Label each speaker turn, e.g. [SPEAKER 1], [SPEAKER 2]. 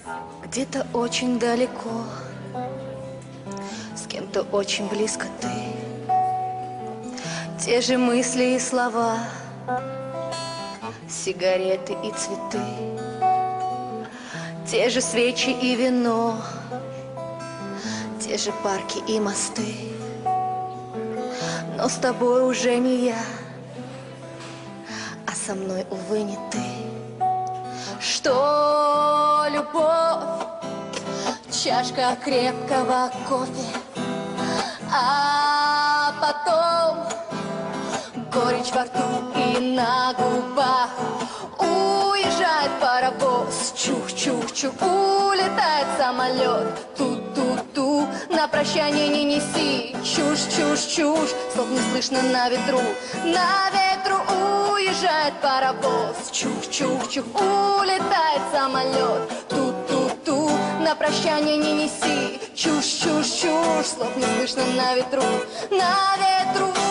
[SPEAKER 1] Где-то очень далеко, с кем-то очень близко ты. Те же мысли и слова, сигареты и цветы, те же свечи и вино, те же парки и мосты. Но с тобой уже не я, а со мной, увы, не ты. Что любовь, чашка крепкого кофе, а потом горечь во рту и на губах. Уезжает паровоз, чух-чух-чух, улетает самолет, ту-ту-ту. На прощание не неси чушь-чушь-чушь, слов не слышно на ветру. На ветру уезжает паровоз, чух-чух-чух, улетает самолет, ту-ту-ту. На прощание не неси чушь-чушь-чушь, слов не слышно на ветру. На ветру